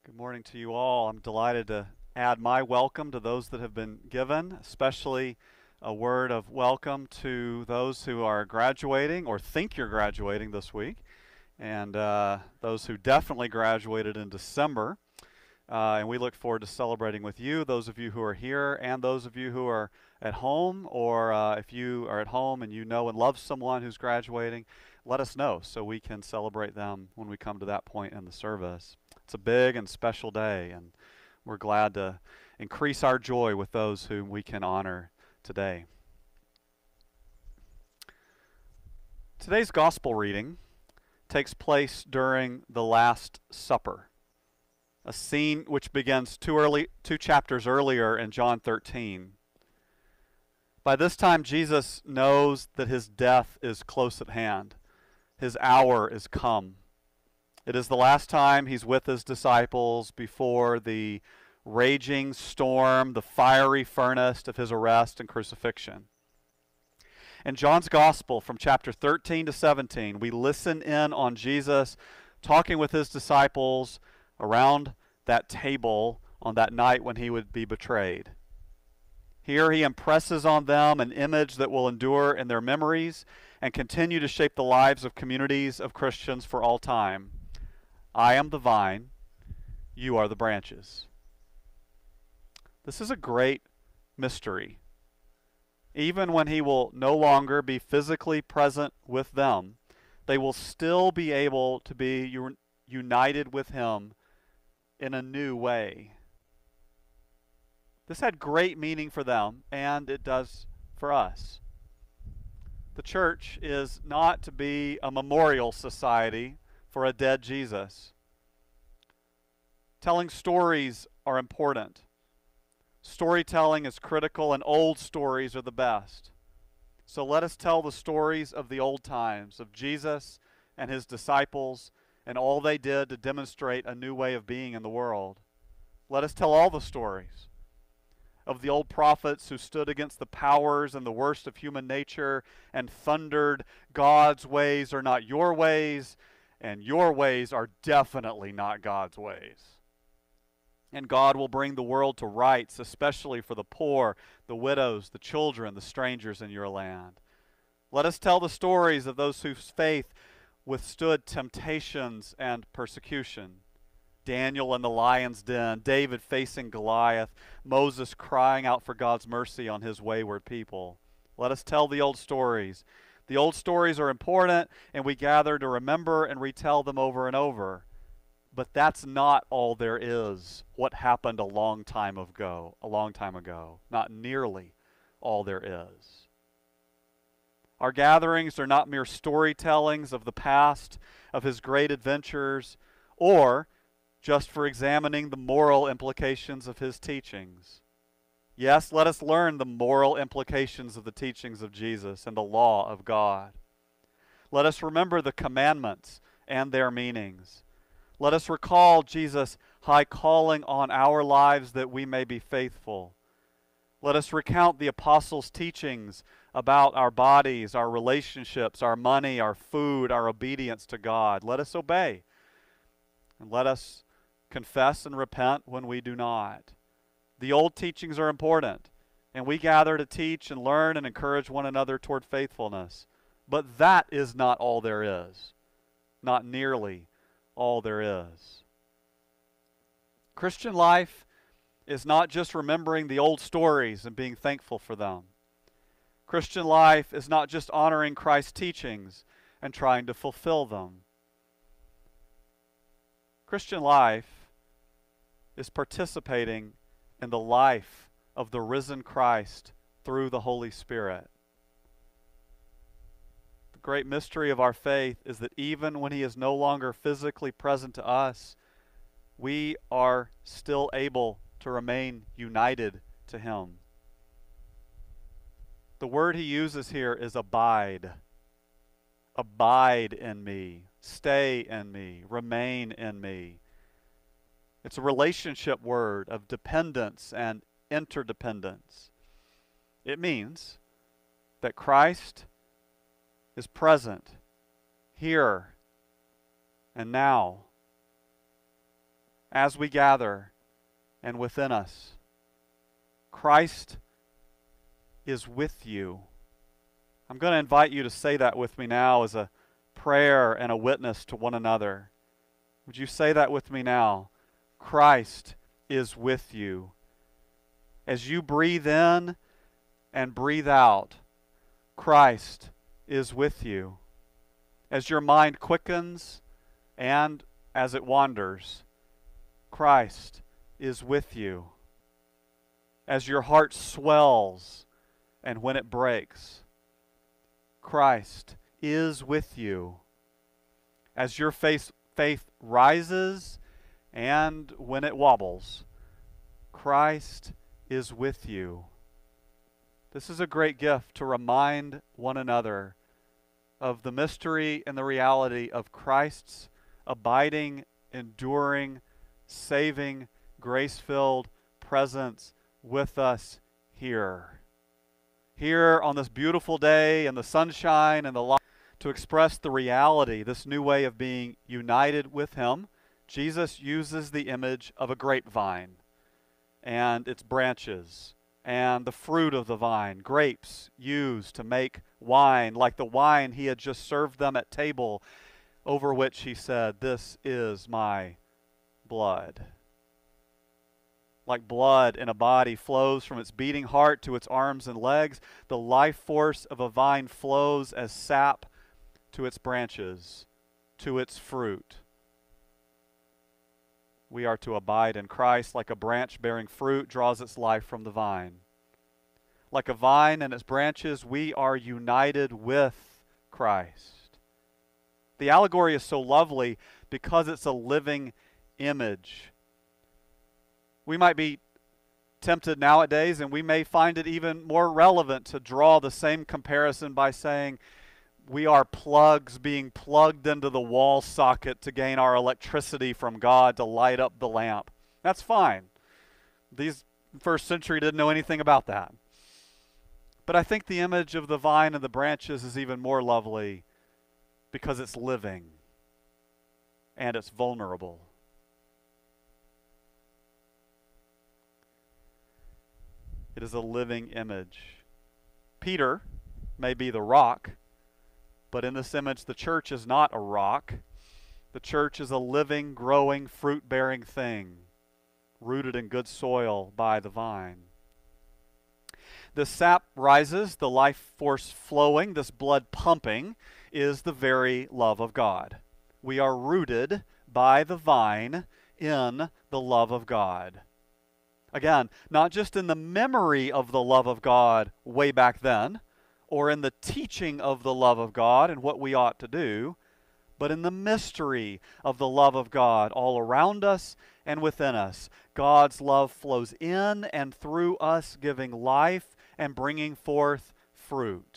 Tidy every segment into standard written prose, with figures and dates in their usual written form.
Good morning to you all. I'm delighted to add my welcome to those that have been given, especially a word of welcome to those who are graduating or think you're graduating this week, and those who definitely graduated in December. And we look forward to celebrating with you, those of you who are here, and those of you who are at home, or if you are at home and you know and love someone who's graduating, let us know so we can celebrate them when we come to that point in the service. It's a big and special day, and we're glad to increase our joy with those whom we can honor today. Today's gospel reading takes place during the Last Supper, a scene which begins two chapters earlier in John 13. By this time, Jesus knows that his death is close at hand. His hour is come. It is the last time he's with his disciples before the raging storm, the fiery furnace of his arrest and crucifixion. In John's Gospel, from chapter 13 to 17, we listen in on Jesus talking with his disciples around that table on that night when he would be betrayed. Here he impresses on them an image that will endure in their memories and continue to shape the lives of communities of Christians for all time. I am the vine, you are the branches. This is a great mystery. Even when he will no longer be physically present with them, they will still be able to be united with him in a new way. This had great meaning for them, and it does for us. The church is not to be a memorial society for a dead Jesus. Telling stories are important. Storytelling is critical, and old stories are the best. So let us tell the stories of the old times, of Jesus and his disciples, and all they did to demonstrate a new way of being in the world. Let us tell all the stories of the old prophets who stood against the powers and the worst of human nature and thundered, God's ways are not your ways, and your ways are definitely not God's ways. And God will bring the world to rights, especially for the poor, the widows, the children, the strangers in your land. Let us tell the stories of those whose faith withstood temptations and persecution. Daniel in the lion's den, David facing Goliath, Moses crying out for God's mercy on his wayward people. Let us tell the old stories. The old stories are important, and we gather to remember and retell them over and over. But that's not all there is. What happened a long time ago. Not nearly all there is. Our gatherings are not mere storytellings of the past, of his great adventures, or just for examining the moral implications of his teachings. Yes, let us learn the moral implications of the teachings of Jesus and the law of God. Let us remember the commandments and their meanings. Let us recall Jesus' high calling on our lives that we may be faithful. Let us recount the apostles' teachings about our bodies, our relationships, our money, our food, our obedience to God. Let us obey. And let us confess and repent when we do not. The old teachings are important, and we gather to teach and learn and encourage one another toward faithfulness. But that is not all there is. Not nearly all there is. Christian life is not just remembering the old stories and being thankful for them. Christian life is not just honoring Christ's teachings and trying to fulfill them. Christian life is participating in the life of the risen Christ through the Holy Spirit. The great mystery of our faith is that even when he is no longer physically present to us, we are still able to remain united to him. The word he uses here is abide. Abide in me. Stay in me. Remain in me. It's a relationship word of dependence and interdependence. It means that Christ is present here and now as we gather and within us. Christ is with you. I'm going to invite you to say that with me now as a prayer and a witness to one another. Would you say that with me now? Christ is with you. As you breathe in and breathe out, Christ is with you. As your mind quickens and as it wanders, Christ is with you. As your heart swells and when it breaks, Christ is with you. As your faith rises and when it wobbles, Christ is with you. This is a great gift to remind one another of the mystery and the reality of Christ's abiding, enduring, saving, grace-filled presence with us here. Here on this beautiful day in the sunshine and the light, to express the reality, this new way of being united with Him, Jesus uses the image of a grapevine and its branches and the fruit of the vine, grapes used to make wine, like the wine He had just served them at table, over which He said, "This is my blood." Like blood in a body flows from its beating heart to its arms and legs, the life force of a vine flows as sap to its branches, to its fruit. We are to abide in Christ like a branch bearing fruit draws its life from the vine. Like a vine and its branches, we are united with Christ. The allegory is so lovely because it's a living image. We might be tempted nowadays, and we may find it even more relevant to draw the same comparison by saying we are plugs being plugged into the wall socket to gain our electricity from God to light up the lamp. That's fine. These first century didn't know anything about that. But I think the image of the vine and the branches is even more lovely because it's living and it's vulnerable. It is a living image. Peter may be the rock, but in this image the church is not a rock. The church is a living, growing, fruit-bearing thing, rooted in good soil by the vine. The sap rises, the life force flowing, this blood pumping, is the very love of God. We are rooted by the vine in the love of God. Again, not just in the memory of the love of God way back then, or in the teaching of the love of God and what we ought to do, but in the mystery of the love of God all around us and within us. God's love flows in and through us, giving life and bringing forth fruit.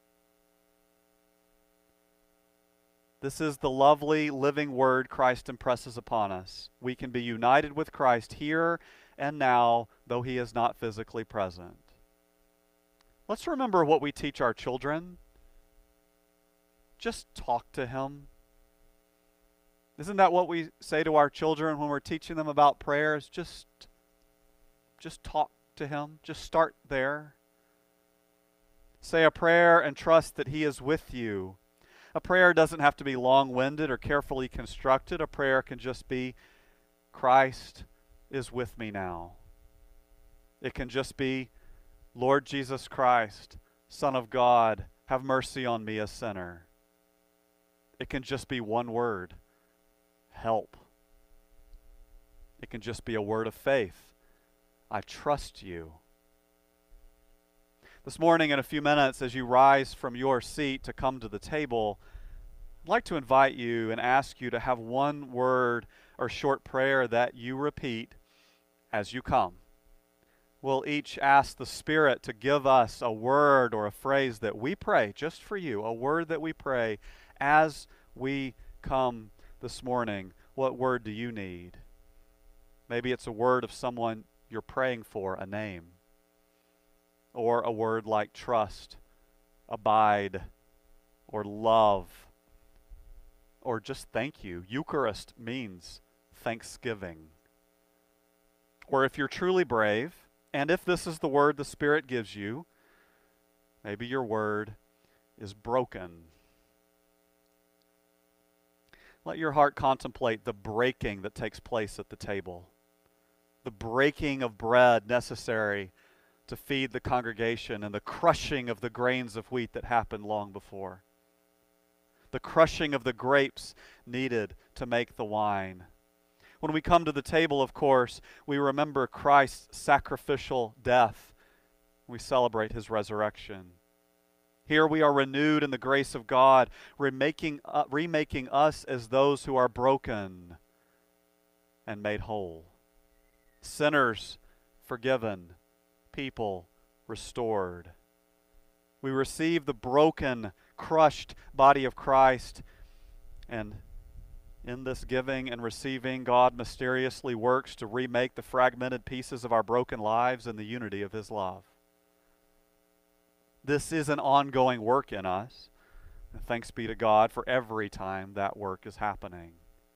This is the lovely living word Christ impresses upon us. We can be united with Christ here and now, though He is not physically present. Let's remember what we teach our children. Just talk to Him. Isn't that what we say to our children when we're teaching them about prayers? Just talk to Him. Just start there. Say a prayer and trust that He is with you. A prayer doesn't have to be long-winded or carefully constructed. A prayer can just be, Christ is with me now. It can just be, Lord Jesus Christ, Son of God, have mercy on me, a sinner. It can just be one word, help. It can just be a word of faith, I trust you. This morning, in a few minutes, as you rise from your seat to come to the table, I'd like to invite you and ask you to have one word or short prayer that you repeat as you come. We'll each ask the Spirit to give us a word or a phrase that we pray just for you, a word that we pray as we come this morning. What word do you need? Maybe it's a word of someone you're praying for, a name. Or a word like trust, abide, or love, or just thank you. Eucharist means thanksgiving. Or if you're truly brave, and if this is the word the Spirit gives you, maybe your word is broken. Let your heart contemplate the breaking that takes place at the table, the breaking of bread necessary to feed the congregation, and the crushing of the grains of wheat that happened long before, the crushing of the grapes needed to make the wine. When we come to the table, of course, we remember Christ's sacrificial death. We celebrate his resurrection. Here we are renewed in the grace of God, remaking us as those who are broken and made whole. Sinners forgiven, people restored. We receive the broken, crushed body of Christ, and in this giving and receiving, God mysteriously works to remake the fragmented pieces of our broken lives in the unity of his love. This is an ongoing work in us. Thanks be to God for every time that work is happening.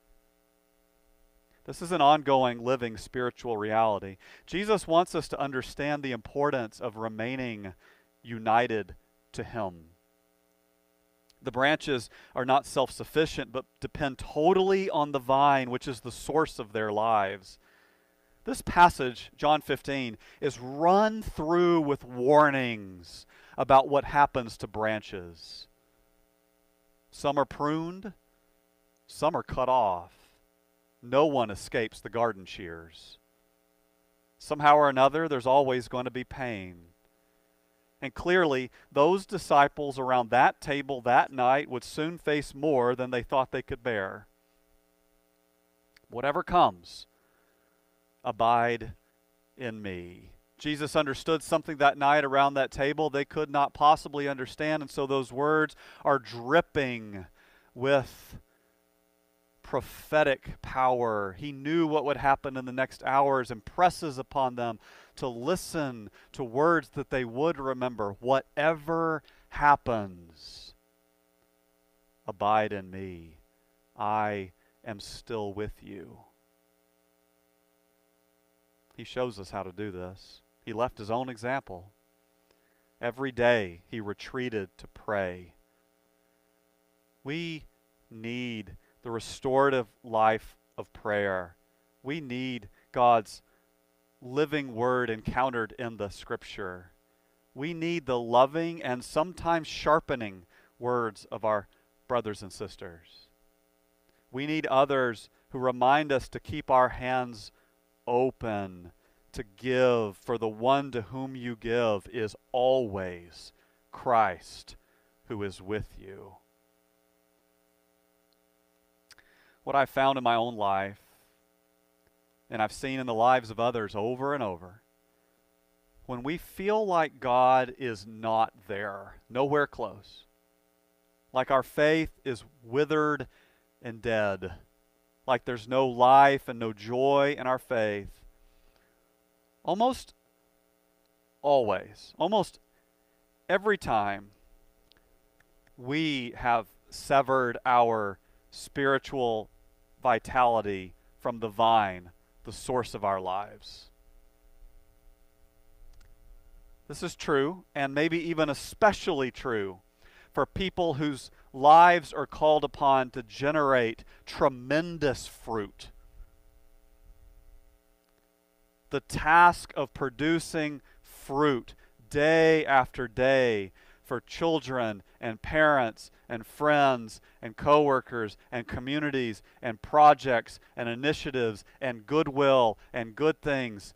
This is an ongoing, living spiritual reality. Jesus wants us to understand the importance of remaining united to him. The branches are not self-sufficient, but depend totally on the vine, which is the source of their lives. This passage, John 15, is run through with warnings about what happens to branches. Some are pruned, some are cut off. No one escapes the garden shears. Somehow or another, there's always going to be pain. And clearly, those disciples around that table that night would soon face more than they thought they could bear. Whatever comes, abide in me. Jesus understood something that night around that table they could not possibly understand, and so those words are dripping with prophetic power. He knew what would happen in the next hours and presses upon them to listen to words that they would remember. Whatever happens, abide in me. I am still with you. He shows us how to do this. He left his own example. Every day he retreated to pray. We need the restorative life of prayer. We need God's living word encountered in the Scripture. We need the loving and sometimes sharpening words of our brothers and sisters. We need others who remind us to keep our hands open, to give, for the one to whom you give is always Christ, who is with you. What I've found in my own life, and I've seen in the lives of others over and over, when we feel like God is not there, nowhere close, like our faith is withered and dead, like there's no life and no joy in our faith, almost always, almost every time, we have severed our spiritual vitality from the vine, the source of our lives. This is true, and maybe even especially true, for people whose lives are called upon to generate tremendous fruit. The task of producing fruit day after day for children and parents and friends and coworkers and communities and projects and initiatives and goodwill and good things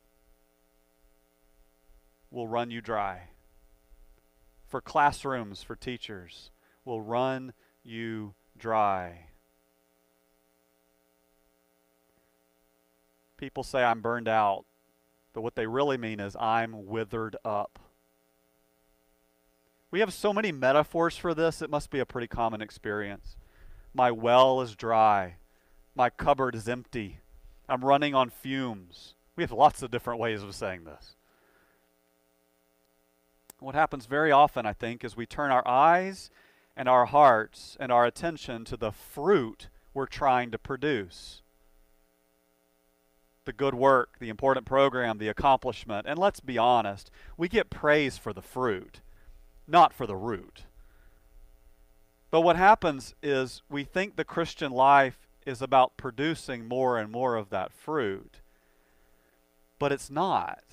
will run you dry. For classrooms, for teachers, will run you dry. People say I'm burned out, but what they really mean is I'm withered up. We have so many metaphors for this, it must be a pretty common experience. My well is dry. My cupboard is empty. I'm running on fumes. We have lots of different ways of saying this. What happens very often, I think, is we turn our eyes and our hearts and our attention to the fruit we're trying to produce. the good work, the important program, the accomplishment. And let's be honest, we get praise for the fruit, not for the root. But what happens is we think the Christian life is about producing more and more of that fruit. But it's not.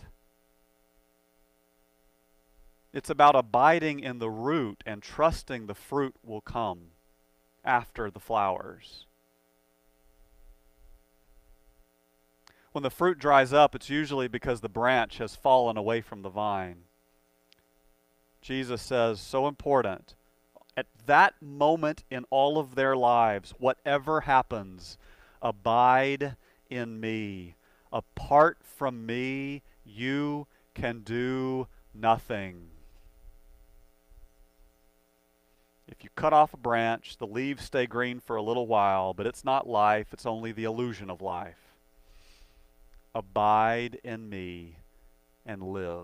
It's about abiding in the root and trusting the fruit will come after the flowers. When the fruit dries up, it's usually because the branch has fallen away from the vine. Jesus says, so important. At that moment in all of their lives, whatever happens, abide in me. Apart from me, you can do nothing. If you cut off a branch, the leaves stay green for a little while, but it's not life, it's only the illusion of life. Abide in me and live.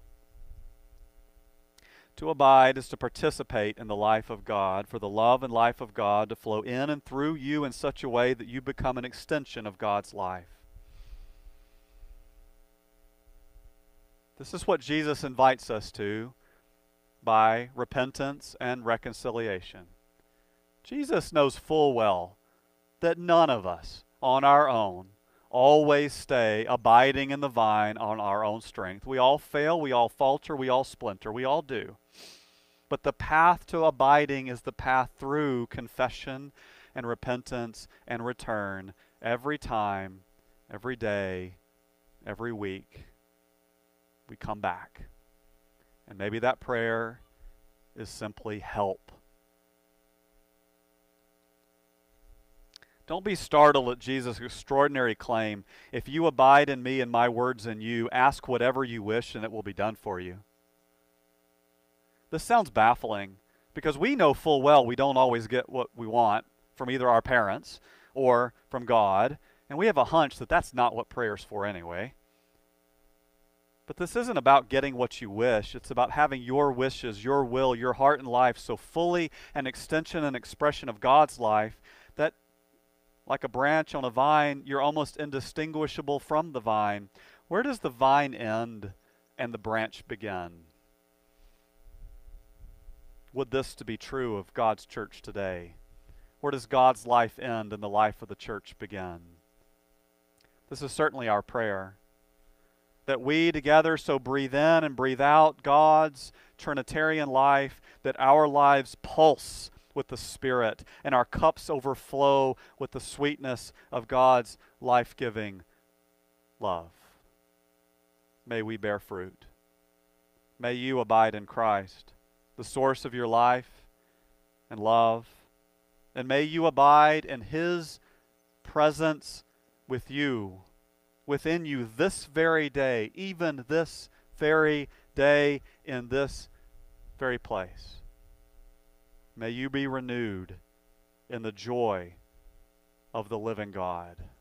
To abide is to participate in the life of God, for the love and life of God to flow in and through you in such a way that you become an extension of God's life. This is what Jesus invites us to by repentance and reconciliation. Jesus knows full well that none of us on our own always stay abiding in the vine on our own strength. We all fail, we all falter, we all splinter, we all do. But the path to abiding is the path through confession and repentance and return every time, every day, every week. We come back. And maybe that prayer is simply help. Don't be startled at Jesus' extraordinary claim, if you abide in me and my words in you, ask whatever you wish and it will be done for you. This sounds baffling because we know full well we don't always get what we want from either our parents or from God, and we have a hunch that that's not what prayer's for anyway. But this isn't about getting what you wish. It's about having your wishes, your will, your heart and life so fully an extension and expression of God's life that, like a branch on a vine, you're almost indistinguishable from the vine. Where does the vine end and the branch begin? Would this to be true of God's church today? Where does God's life end and the life of the church begin? This is certainly our prayer, that we together so breathe in and breathe out God's Trinitarian life, that our lives pulse with the Spirit and our cups overflow with the sweetness of God's life-giving love. May we bear fruit. May you abide in Christ, the source of your life and love, and may you abide in His presence with you, within you this very day, even this very day in this very place. May you be renewed in the joy of the living God.